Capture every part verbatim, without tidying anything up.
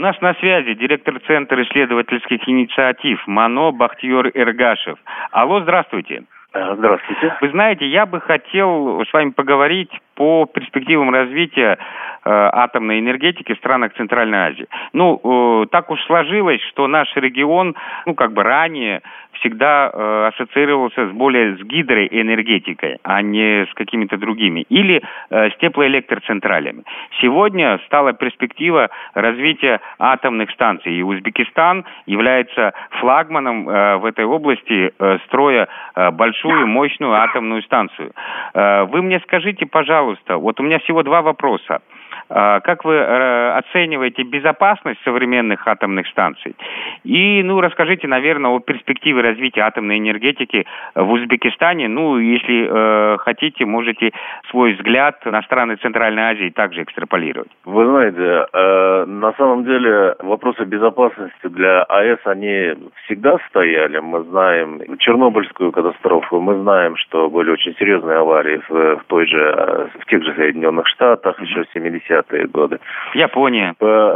нас на связи директор Центра исследовательских инициатив МАНО Бахтиер Эргашев. Алло, здравствуйте. Здравствуйте. Вы знаете, я бы хотел с вами поговорить по перспективам развития э, атомной энергетики в странах Центральной Азии. Ну, э, так уж сложилось, что наш регион, ну, как бы ранее всегда э, ассоциировался с более с гидроэнергетикой, а не с какими-то другими, или э, с теплоэлектроцентралями. Сегодня стала перспектива развития атомных станций, и Узбекистан является флагманом э, в этой области, э, строя э, большую, мощную атомную станцию. Э, вы мне скажите, пожалуйста, вот у меня всего два вопроса. Как вы оцениваете безопасность современных атомных станций? И, ну, расскажите, наверное, о перспективе развития атомной энергетики в Узбекистане. Ну, если э, хотите, можете свой взгляд на страны Центральной Азии также экстраполировать. Вы знаете, э, на самом деле вопросы безопасности для АЭС, они всегда стояли. Мы знаем Чернобыльскую катастрофу, мы знаем, что были очень серьезные аварии в, в той же, в тех же Соединенных Штатах, mm-hmm. еще в семидесятые годы. Япония.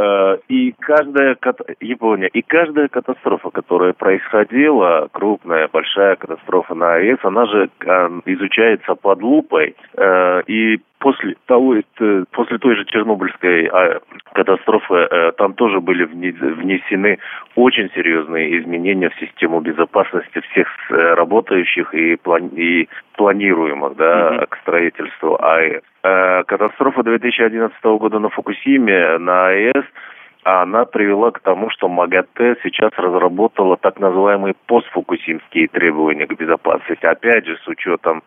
И каждая Япония. И каждая катастрофа, которая происходила, крупная, большая катастрофа на АЭС, она же изучается под лупой. И после того, после той же Чернобыльской катастрофы, там тоже были внесены очень серьезные изменения в систему безопасности всех работающих и, плани- и планируемых, да, mm-hmm. к строительству АЭС. Катастрофа две тысячи одиннадцатого года на Фукусиме, на АЭС, она привела к тому, что МАГАТЭ сейчас разработала так называемые постфукусимские требования к безопасности. Опять же, с учетом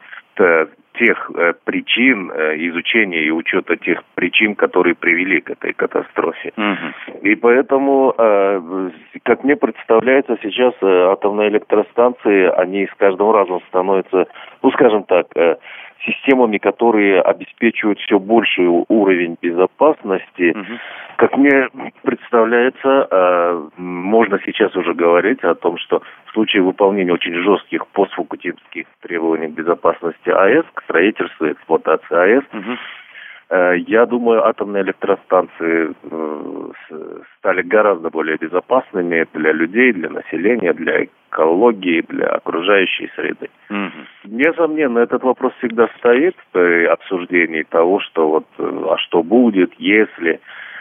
тех э, причин, э, изучения и учета тех причин, которые привели к этой катастрофе. Mm-hmm. И поэтому, э, как мне представляется, сейчас э, атомные электростанции, они с каждым разом становятся, ну, скажем так, э, системами, которые обеспечивают все больший уровень безопасности. Mm-hmm. Как мне представляется, э, можно сейчас уже говорить о том, что в случае выполнения очень жестких постфукусимских требований к безопасности АЭС, к строительству и эксплуатации АЭС, mm-hmm. э, я думаю, атомные электростанции э, стали гораздо более безопасными для людей, для населения, для экологии, для окружающей среды. Mm-hmm. Несомненно, этот вопрос всегда стоит при обсуждении того, что вот, а что будет, если...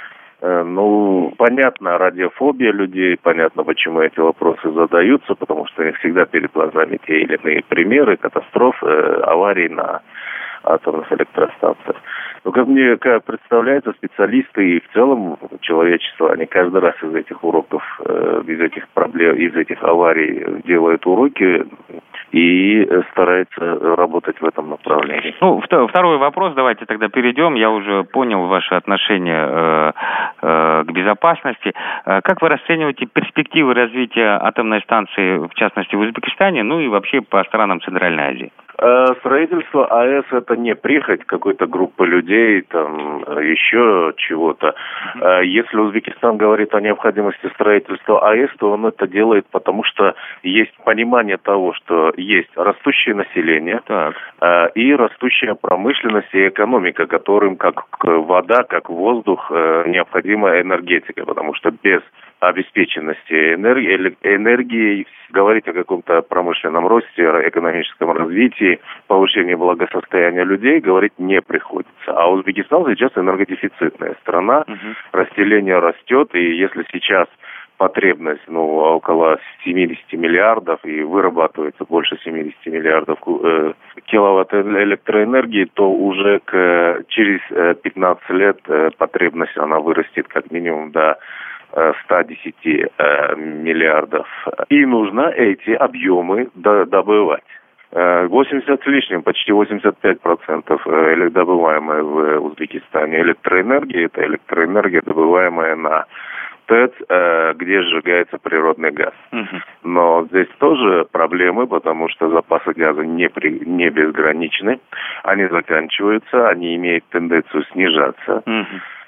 Ну, понятно, радиофобия людей, понятно, почему эти вопросы задаются, потому что у них всегда перед глазами те или иные примеры катастроф, аварий на атомных электростанциях. Но, как мне как представляется, специалисты и в целом человечество, они каждый раз из этих уроков, из этих проблем, из этих аварий делают уроки и стараются работать в этом направлении. Ну, второй вопрос, давайте тогда перейдем. Я уже понял ваше отношение э, э, к безопасности. Как вы расцениваете перспективы развития атомной станции, в частности, в Узбекистане, ну и вообще по странам Центральной Азии? Строительство АЭС – это не прихоть какой-то группы людей, там, еще чего-то. Mm-hmm. Если Узбекистан говорит о необходимости строительства АЭС, то он это делает, потому что есть понимание того, что есть растущее население так. и растущая промышленность и экономика, которым как вода, как воздух необходима энергетика, потому что без обеспеченности энергии, энергии говорить о каком-то промышленном росте, экономическом развитии, повышении благосостояния людей говорить не приходится. А Узбекистан сейчас энергодефицитная страна, угу. Расселение растет, и если сейчас потребность, ну, около семьдесят миллиардов и вырабатывается больше семьдесят миллиардов э, киловатт электроэнергии, то уже к, через пятнадцать лет э, потребность она вырастет как минимум до сто десять э, миллиардов. И нужно эти объемы до, добывать. восемьдесят с лишним, почти восемьдесят пять процентов добываемой в Узбекистане электроэнергии, это электроэнергия, добываемая на ТЭЦ, где сжигается природный газ. Uh-huh. Но здесь тоже проблемы, потому что запасы газа не, при, не безграничны, они заканчиваются, они имеют тенденцию снижаться. Uh-huh.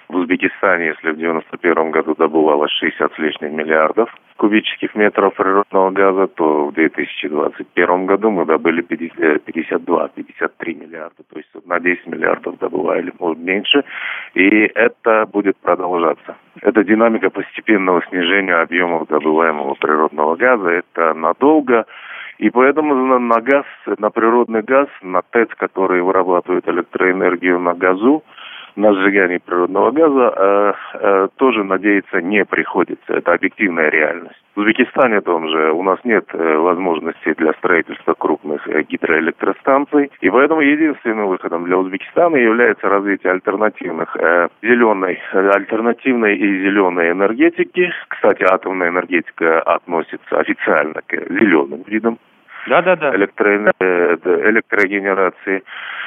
В Узбекистане, если в девяносто первом году добывалось шестьдесят с лишним миллиардов кубических метров природного газа, то в две тысячи двадцать первом году мы добыли пятьдесят два - пятьдесят три миллиарда. То есть на десять миллиардов добывали, может, меньше. И это будет продолжаться. Это динамика постепенного снижения объемов добываемого природного газа. Это надолго. И поэтому на, на газ, на природный газ, на ТЭЦ, которые вырабатывают электроэнергию на газу, на сжигание природного газа, э, э, тоже надеяться не приходится. Это объективная реальность. В Узбекистане том же у нас нет э, возможностей для строительства крупных э, гидроэлектростанций. И поэтому единственным выходом для Узбекистана является развитие альтернативных э, зеленой, э, альтернативной и зеленой энергетики. Кстати, атомная энергетика относится официально к зеленым видам Да-да-да. электро, э, электрогенерации.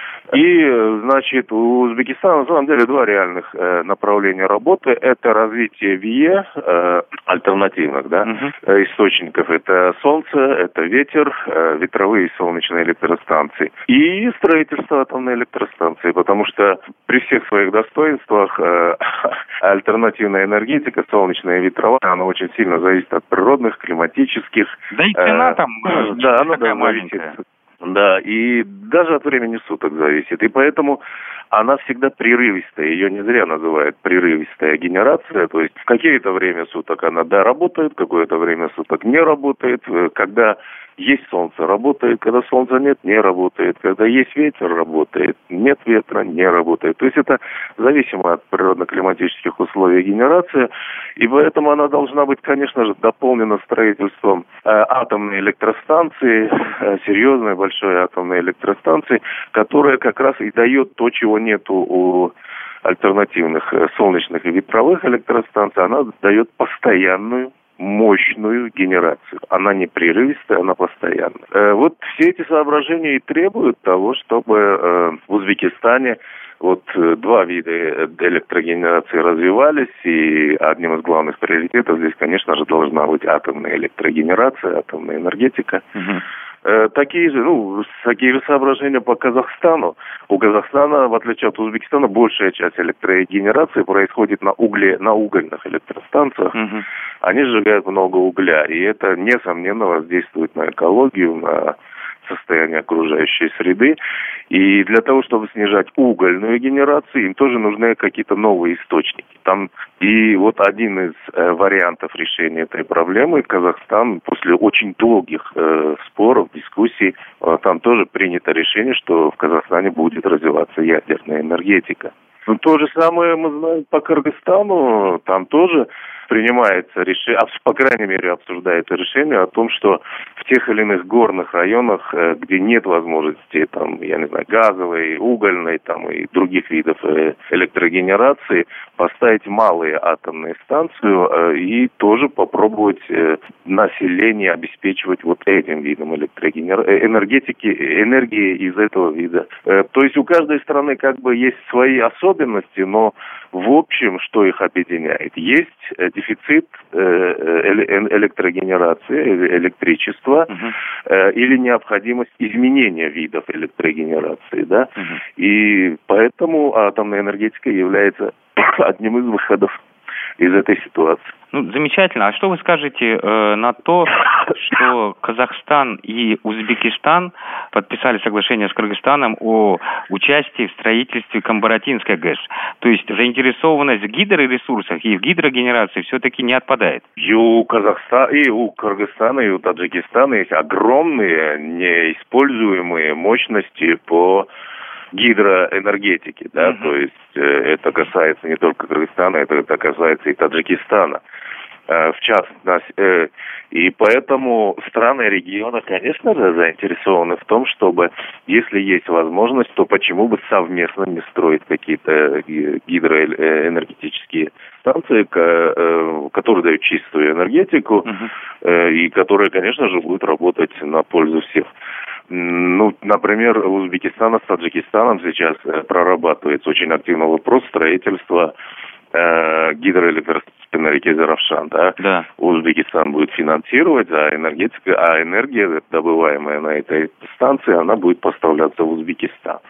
И, значит, у Узбекистана на самом деле два реальных э, направления работы. Это развитие ВИЭ, э, альтернативных, да, uh-huh. источников. Это солнце, это ветер, э, ветровые и солнечные электростанции. И строительство атомной электростанции, потому что при всех своих достоинствах э, альтернативная энергетика, солнечная и ветровая, она очень сильно зависит от природных, климатических. Да и цена э, там э, да, она да, маленькая. Да, и даже от времени суток зависит. И поэтому она всегда прерывистая. Ее не зря называют прерывистая генерация. То есть в какое-то время суток она, да, работает, какое-то время суток не работает. Когда есть солнце, работает. Когда солнца нет, не работает. Когда есть ветер, работает. Нет ветра, не работает. То есть это зависимо от природно-климатических условий генерации. И поэтому она должна быть, конечно же, дополнена строительством э, атомной электростанции, э, серьезной большой атомной электростанции, которая как раз и дает то, чего нету у альтернативных э, солнечных и ветровых электростанций. Она дает постоянную мощную генерацию. Она не прерывистая, она постоянная. Э, вот все эти соображения и требуют того, чтобы э, в Узбекистане вот э, два вида электрогенерации развивались, и одним из главных приоритетов здесь, конечно же, должна быть атомная электрогенерация, атомная энергетика. Uh-huh. Э, такие же, ну, такие же соображения по Казахстану. У Казахстана, в отличие от Узбекистана, большая часть электрогенерации происходит на угле, на угольных электростанциях. Uh-huh. Они сжигают много угля, и это, несомненно, воздействует на экологию, на состояние окружающей среды. И для того, чтобы снижать угольную генерацию, им тоже нужны какие-то новые источники. Там и вот один из э, вариантов решения этой проблемы, Казахстан после очень долгих э, споров, дискуссий, э, там тоже принято решение, что в Казахстане будет развиваться ядерная энергетика. Ну, то же самое мы знаем по Кыргызстану, там тоже принимается решение, по крайней мере, обсуждается решение о том, что в тех или иных горных районах, где нет возможности, там, я не знаю, газовой, угольной, там, и других видов электрогенерации, поставить малые атомные станции и тоже попробовать население обеспечивать вот этим видом электрогенерации, энергетики, энергии из этого вида. То есть у каждой страны как бы есть свои особенности, но в общем, что их объединяет? Есть дефицит электрогенерации, электричества, uh-huh. или необходимость изменения видов электрогенерации, да? Uh-huh. И поэтому атомная энергетика является одним из выходов из этой ситуации. Ну, замечательно. А что вы скажете э, на то, что Казахстан и Узбекистан подписали соглашение с Кыргызстаном о участии в строительстве Камбаратинской ГЭС? То есть заинтересованность в гидроресурсах и в гидрогенерации все-таки не отпадает? И у Казахстана, и у Кыргызстана, и у Таджикистана есть огромные неиспользуемые мощности по гидроэнергетики, да, uh-huh. то есть э, это касается не только Кыргызстана, это, это касается и Таджикистана, э, в частности, э, и поэтому страны региона, конечно же, заинтересованы в том, чтобы, если есть возможность, то почему бы совместно не строить какие-то гидроэнергетические станции, э, которые дают чистую энергетику, uh-huh. э, и которые, конечно же, будут работать на пользу всех. Ну, например, у Узбекистана с Таджикистаном сейчас э, прорабатывается очень активно вопрос строительства э, гидроэлектростанции на реке Заравшан. Да? Да. Узбекистан будет финансировать, а энергетика, а энергия, добываемая на этой станции, она будет поставляться в Узбекистан.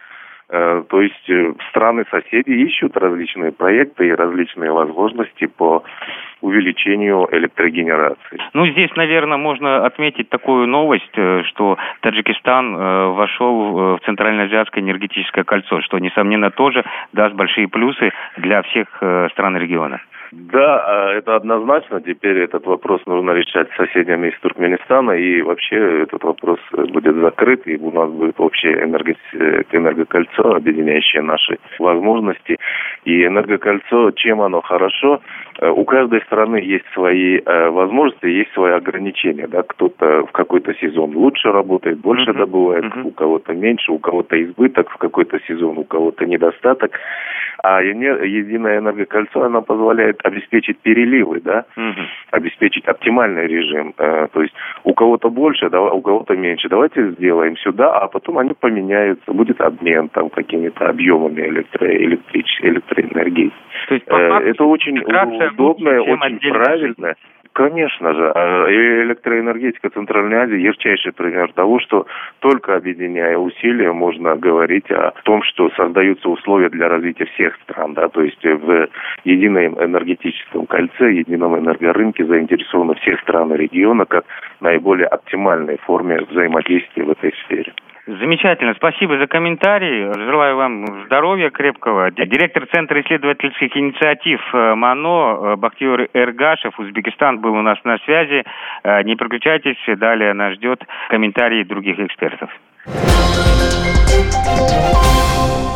То есть страны-соседи ищут различные проекты и различные возможности по увеличению электрогенерации. Ну, здесь, наверное, можно отметить такую новость, что Таджикистан вошел в Центральноазиатское энергетическое кольцо, что, несомненно, тоже даст большие плюсы для всех стран региона. Да, это однозначно. Теперь этот вопрос нужно решать с соседями из Туркменистана, и вообще этот вопрос будет закрыт, и у нас будет общее энерго... энергокольцо, объединяющее наши возможности. И энергокольцо, чем оно хорошо? У каждой страны есть свои возможности, есть свои ограничения. Да? Кто-то в какой-то сезон лучше работает, больше uh-huh. добывает, uh-huh. у кого-то меньше, у кого-то избыток в какой-то сезон, у кого-то недостаток. А единое энергокольцо, оно позволяет обеспечить переливы, да, угу. обеспечить оптимальный режим. То есть у кого-то больше, да, у кого-то меньше. Давайте сделаем сюда, а потом они поменяются. Будет обмен там какими-то объемами электро, электрич, электроэнергии. То есть, по факту, это очень удобно, очень правильно. Конечно же. Электроэнергетика Центральной Азии – ярчайший пример того, что только объединяя усилия можно говорить о том, что создаются условия для развития всех стран. Да? То есть в едином энергетическом кольце, едином энергорынке заинтересованы все страны региона как наиболее оптимальной форме взаимодействия в этой сфере. Замечательно. Спасибо за комментарий. Желаю вам здоровья крепкого. Директор Центра исследовательских инициатив МАНО Бахтиер Эргашев, Узбекистан, был у нас на связи. Не переключайтесь, далее нас ждет комментарий других экспертов.